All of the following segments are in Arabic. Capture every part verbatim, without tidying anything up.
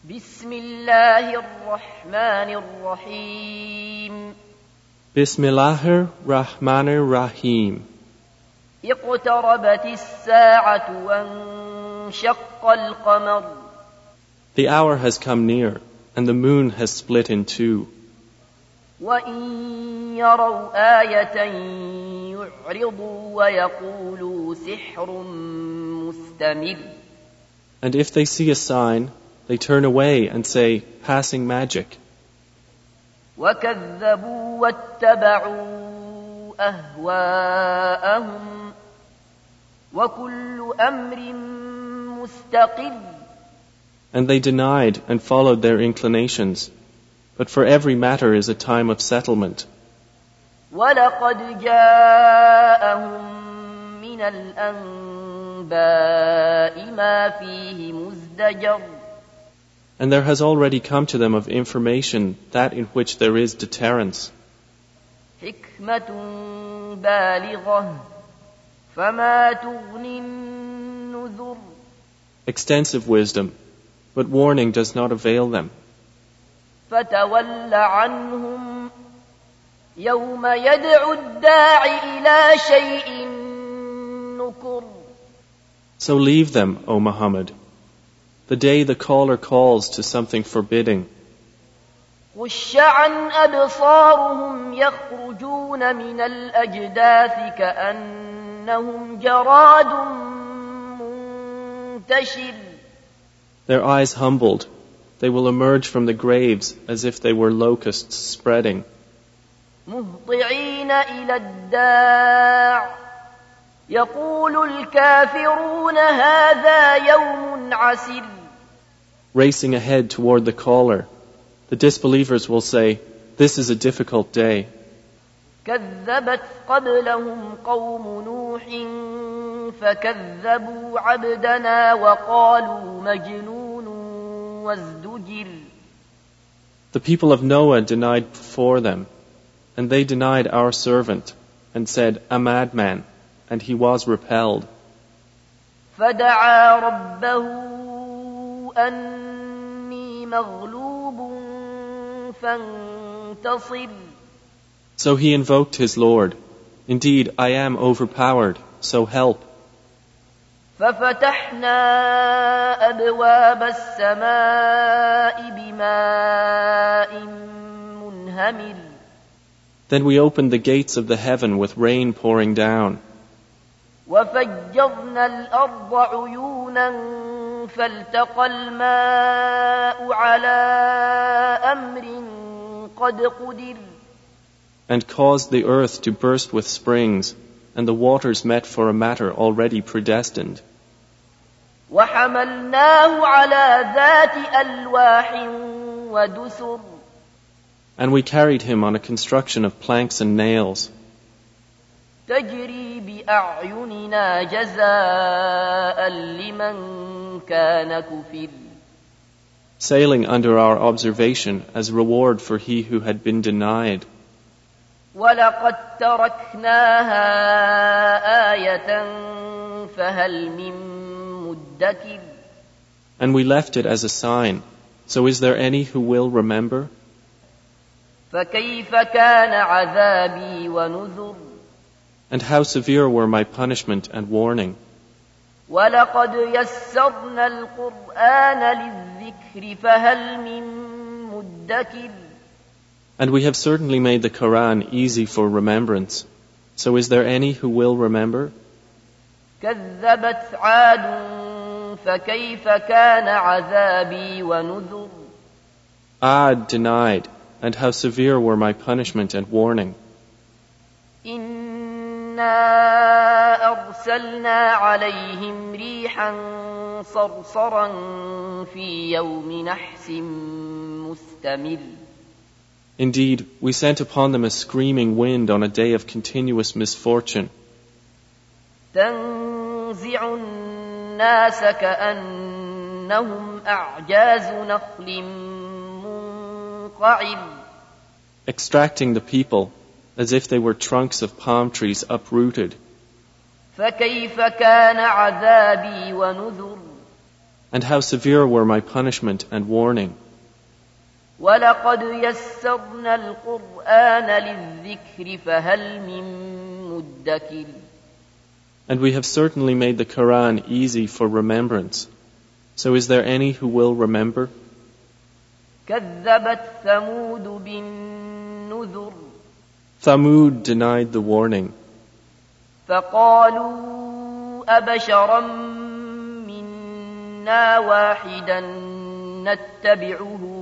بسم الله الرحمن الرحيم بسم الله الرحمن الرحيم اقتربت الساعة وانشق القمر The hour has come near, and the moon has split in two. وَإِن يَرَوْا آيَةً يُعْرِضُوا وَيَقُولُوا سِحْرٌ مُسْتَمِرٌّ And if they see a sign, they turn away and say, passing magic. وَكَذَّبُوا وَاتَّبَعُوا أَهْوَاءَهُمْ وَكُلُّ أَمْرٍ مُسْتَقِرٌّ And they denied and followed their inclinations. But for every matter is a time of settlement. وَلَقَدْ جَاءَهُم مِّنَ الْأَنبَاءِ مَا فِيهِ مُزْدَجَرٌ And there has already come to them of information that in which there is deterrence. حِكْمَةٌ بَالِغَةٌ فَمَا تُغْنِ النُّذُرُ Extensive wisdom, but warning does not avail them. فَتَوَلَّ عَنْهُمْ يَوْمَ يَدْعُ الدَّاعِ إِلَى شَيْءٍ نُكُرٍ So leave them, O Muhammad, the day the caller calls to something forbidding. خُشَّ عَنْ أَبْصَارُهُمْ يَخْرُجُونَ مِنَ الْأَجْدَاثِ كَأَنَّهُمْ جَرَادٌ مُنْتَشِرٌ Their eyes humbled, they will emerge from the graves as if they were locusts spreading. مُهْطِعِينَ إِلَى الدَّاعِ يَقُولُ الْكَافِرُونَ هَذَا يَوْمٌ عَسِرٌ Racing ahead toward the caller, the disbelievers will say, this is a difficult day. كَذَّبَتْ قَبْلَهُمْ قَوْمُ نُوحٍ فَكَذَّبُوا عَبْدَنَا وَقَالُوا مَجْنُونٌ وَازْدُجِرٌ The people of Noah denied before them, and they denied our servant, and said, a madman, and he was repelled. فَدَعَا رَبَّهُ أَنِّي مَغْلُوبٌ فَانتَصِرْ So he invoked his Lord, indeed I am overpowered, so help. فَفَتَحْنَا أَبْوَابَ السَّمَاءِ بِمَاءٍ مُنْهَمِرٍ Then we opened the gates of the heaven with rain pouring down. وَفَجَّرْنَا الْأَرْضَ عُيُونًا فَالْتَقَى الْمَاءُ عَلَى أَمْرٍ قَدْ قُدِرَ And caused the earth to burst with springs, and the waters met for a matter already predestined. وَحَمَلْنَاهُ عَلَى ذَاتِ أَلْوَاحٍ وَدُسُرٍ And we carried him on a construction of planks and nails. تَجْرِي بِأَعْيُنِنَا جَزَاءً لِمَنْ كَانَ كُفِرَ Sailing under our observation as reward for he who had been denied. وَلَقَدْ تَرَكْنَاهَا آيَةً فَهَلْ مِن مُدَّكِرٍ And we left it as a sign, so is there any who will remember? فَكَيْفَ كَانَ عَذَابِي وَنُذُرِ And how severe were my punishment and warning. وَلَقَدْ يَسَّرْنَا الْقُرْآنَ لِلذِّكْرِ فَهَلْ مِن مُدَّكِرٍ And we have certainly made the Quran easy for remembrance. So is there any who will remember? كَذَّبَتْ عَادٌ فَكَيْفَ كَانَ عَذَابِي وَنُذُرِ Ad denied, and how severe were my punishment and warning. إِنَّا أَرْسَلْنَا عَلَيْهِمْ رِيحًا صَرْصَرًا فِي يَوْمِ نَحْسٍ مُسْتَمِرٍ Indeed, we sent upon them a screaming wind on a day of continuous misfortune. تَنزِعُ النَّاسَ كَأَنَّهُمْ أَعْجَازُ نَخْلٍ مُنقَعِرٍ Extracting the people as if they were trunks of palm trees uprooted. فَكَيْفَ كَانَ عَذَابِي وَنُذُرِ And how severe were my punishment and warning. وَلَقَدْ يَسَّرْنَا الْقُرْآنَ لِلذِّكْرِ فَهَلْ مِن مُّدَّكِرٍ. And we have certainly made the Quran easy for remembrance. So is there any who will remember? كَذَّبَتْ ثَمُودُ بِالنُّذُرِ. Thamud denied the warning. فَقَالُوا أَبَشَرًا مِّنَّا وَاحِدًا نَتَّبِعُهُ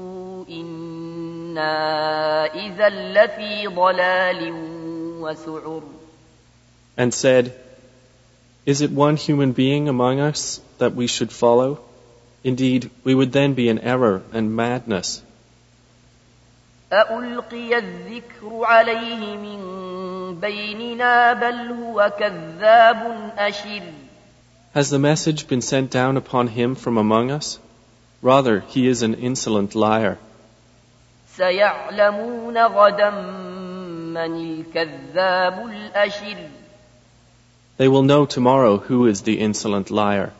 إِنَّا إِذًا لَّفِي ضَلَالٍ وَسُعُرٍ. And said, is it one human being among us that we should follow? Indeed, we would then be in error and madness. أَأُلْقِيَ الذِّكْرُ عَلَيْهِ مِن بَيْنِنَا بَلْ هُوَ كَذَّابٌ أَشِرٌ. Has the message been sent down upon him from among us? Rather, he is an insolent liar. سَيَعْلَمُونَ غَدًا مَّنِ الْكَذَّابُ الْأَشِرُ. They will know tomorrow who is the insolent liar.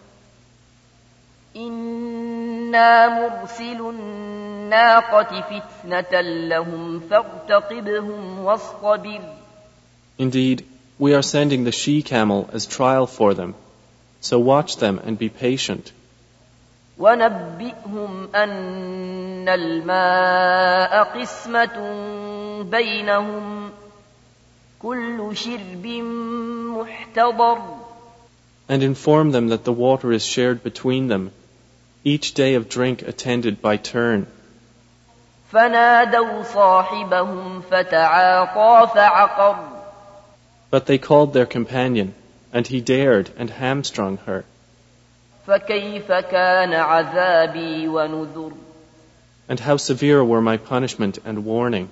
إِنَّا مُرْسِلُو النَّاقَةِ فِتْنَةً لَّهُمْ فَارْتَقِبْهُمْ وَاصْطَبِرْ. Indeed, we are sending the she-camel as trial for them. So watch them and be patient. وَنَبِّئْهُمْ أَنَّ الْمَاءَ قِسْمَةٌ بَيْنَهُمْ كُلُّ شِرْبٍ مُحْتَضَرٍ. And inform them that the water is shared between them, each day of drink attended by turn. فَنَادَوْا صَاحِبَهُمْ فَتَعَاطَىٰ فَعَقَرَ. But they called their companion, and he dared and hamstrung her. فَكَيْفَ كَانَ عَذَابِي وَنُذُرِ. And how severe were my punishment and warning.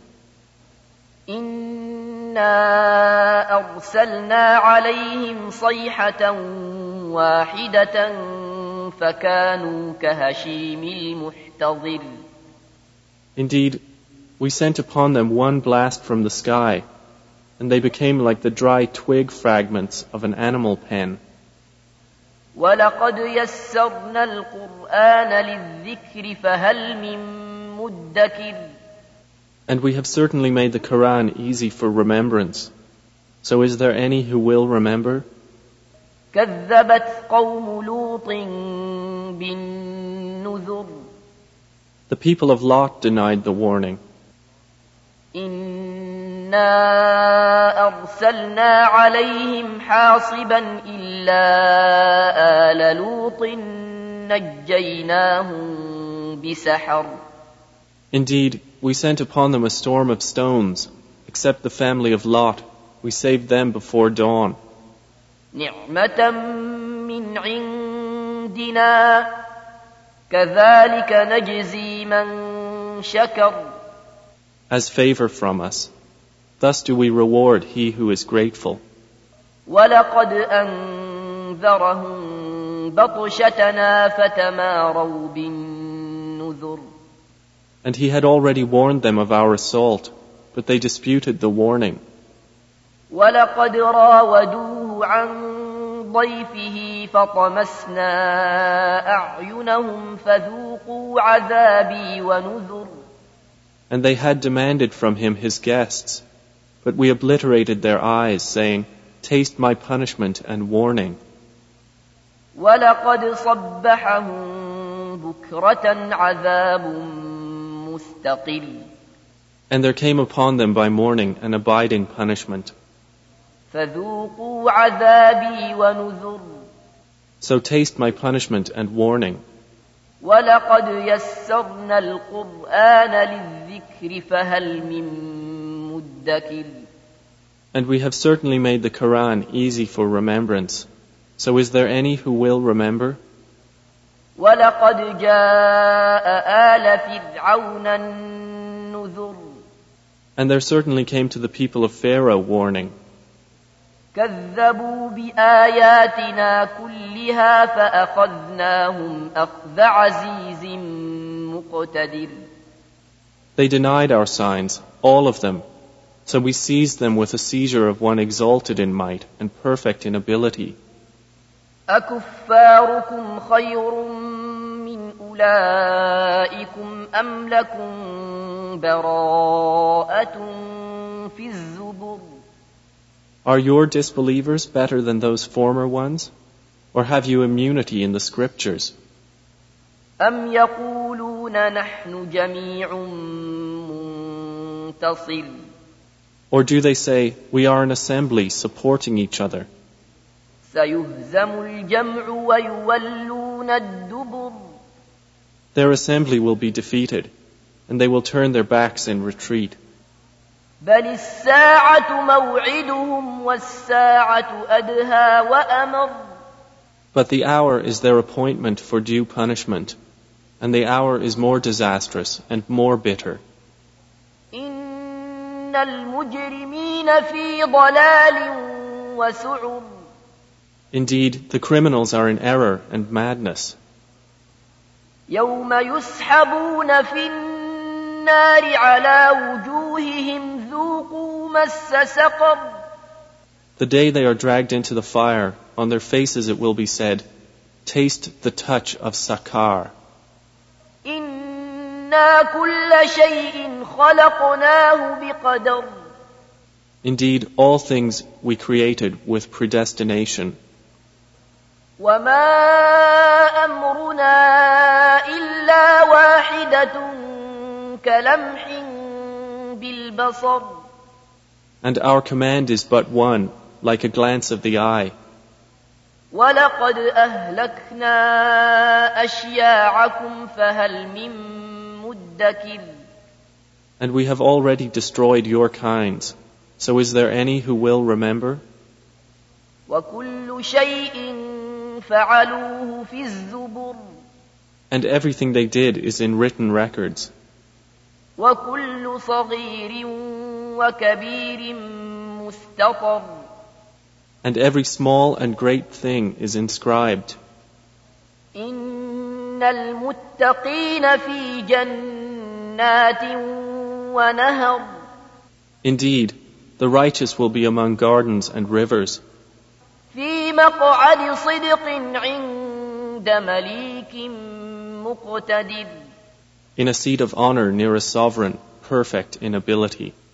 إِنَّا أَرْسَلْنَا عَلَيْهِمْ صَيْحَةً وَاحِدَةً فَكَانُوا كَهَشِيمِ الْمُحْتَظِرِ. Indeed, we sent upon them one blast from the sky, and they became like the dry twig fragments of an animal pen. وَلَقَدْ يَسَّرْنَا الْقُرْآنَ لِلذِّكْرِ فَهَلْ مِن مُّدَّكِرٍ. And we have certainly made the Quran easy for remembrance. So is there any who will remember? كَذَّبَتْ قَوْمُ لُوطٍ بِالنُّذُرِ. The people of Lot denied the warning. إِنَّا أَرْسَلْنَا عَلَيْهِمْ حَاصِبًا إِلَّا آلَ لُوطٍ نَجَّيْنَاهُمْ بِسَحَرٍ. Indeed, we sent upon them a storm of stones, except the family of Lot. We saved them before dawn. نِعْمَةً مِّنْ عِندِنَا كَذَلِكَ نَجْزِي مَنْ شَكَرَ. As favor from us. Thus do we reward he who is grateful. وَلَقَدْ أَنذَرَهُم بَطْشَتَنَا فَتَمَارَوْا بِالنُّذُرِ. And he had already warned them of our assault, but they disputed the warning. وَلَقَدْ رَاوَدُوهُ عَن ضَيْفِهِ فَطَمَسْنَا أَعْيُنَهُمْ فَذُوقُوا عَذَابِي وَنُذُرِ. And they had demanded from him his guests, but we obliterated their eyes, saying, taste my punishment and warning. وَلَقَدْ صَبَّحَهُم بُكْرَةً عَذَابٌ مُسْتَقِرٌ. And there came upon them by morning an abiding punishment. فَذُوقُوا عَذَابِي وَنُذُرِ. So taste my punishment and warning. وَلَقَدْ يَسَّرْنَا الْقُرْآنَ لِلذِّكْرِ فَهَلْ مِن مُّدَّكِرٍ. And we have certainly made the Quran easy for remembrance. So is there any who will remember? وَلَقَدْ جَاءَ آلَ فِرْعَوْنَ النُّذُرُ. And there certainly came to the people of Pharaoh warning. كَذَّبُوا بِآيَاتِنَا كُلِّهَا فَأَخَذْنَاهُمْ أَخْذَ عَزِيزٍ مُقْتَدِرٍ. They denied our signs, all of them, so we seized them with a seizure of one exalted in might and perfect in ability. أكفاركم خير من أولئكم أم لكم براءة في الزبر Are your disbelievers better than those former ones? Or have you immunity in the scriptures? أم يقولون نحن جميع منتصر Or do they say, we are an assembly supporting each other? سيهزم الجمع ويولون الدبر Their assembly will be defeated, and they will turn their backs in retreat. بل الساعة موعدهم والساعة أدهى وأمر But the hour is their appointment for due punishment, and the hour is more disastrous and more bitter. إن المجرمين في ضلال وسعر Indeed, the criminals are in error and madness. يوم يسحبون في النار على وجوههم ذوقوا مس سقر The day they are dragged into the fire, on their faces it will be said, taste the touch of Sakar. إنا كل شيء خلقناه بقدر Indeed, all things we created with predestination. وما أمرنا إلا واحدة كلمح بالبصر And our command is but one, like a glance of the eye. ولقد أهلكنا أشياعكم فهل من مدكر And we have already destroyed your kinds. So is there any who will remember? وكل شيء فعلوه في الزبر And everything they did is in written records. وكل صغير وكبير مستطر And every small and great thing is inscribed. إن المتقين في جنات ونهر Indeed, the righteous will be among gardens and rivers, في مقعد صدق عند مليك مقتدر in a seat of honor near a sovereign, perfect in ability.